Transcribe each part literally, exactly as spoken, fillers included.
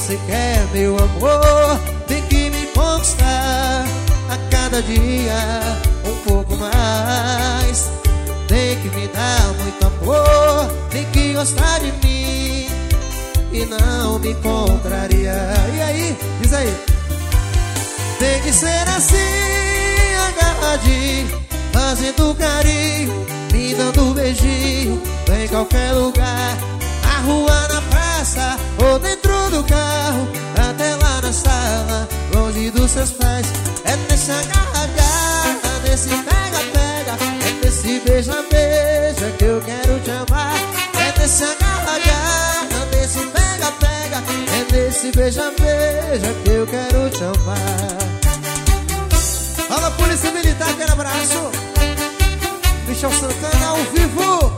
você quer, meu amor, tem que me conquistar a cada dia um pouco mais. Tem que me dar muito amor, tem que gostar de mim e não me contrariar. E aí, diz aí. Tem que ser assim, agarradinho, fazendo carinho, me dando beijinho em qualquer lugar, na rua, na praça ou dentro do carro, até lá na sala, longe dos seus pais. É nesse agarra-agarra, nesse pega-pega, é nesse beija-beija que eu quero te amar. É nesse agarra-agarra, nesse pega-pega, é nesse beija-beija que eu quero te amar. Fala, Polícia Militar, aquele abraço. Michel Santana ao vivo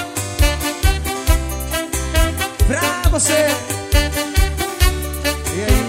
pra você. E aí?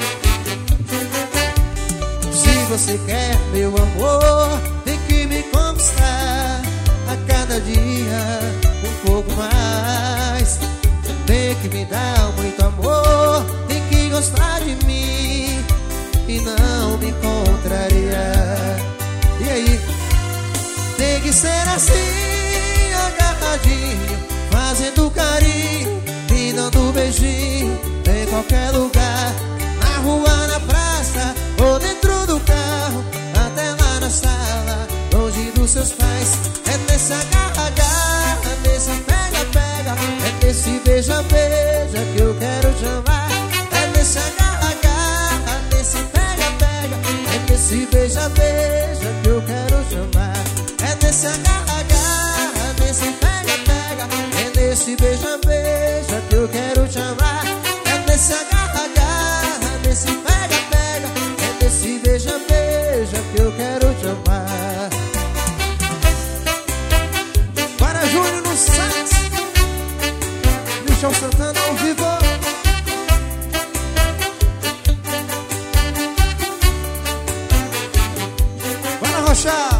Se você quer, meu amor, tem que me conquistar a cada dia um pouco mais. Tem que me dar muito amor, tem que gostar de mim e não me contrariar. E aí? Tem que ser assim, agarradinho, fazendo carinho, me dando beijinho em qualquer lugar, na rua, na praça ou dentro do carro, até lá na sala, longe dos seus pais. É nesse agarra-agarra, nesse pega-pega, é nesse beija-beija que eu quero te amar. É nesse agarra-agarra, nesse pega-pega, é nesse beija-beija que eu quero te amar. É nesse agarra-agarra, nesse pega-pega, é nesse beija-beija que eu quero te amar. É nesse agarra-agarra, nesse pega-pega, é nesse beija-beija que eu quero te amar. Para Júnior no sax, Michel Santana ao vivo. Bora, Rocha!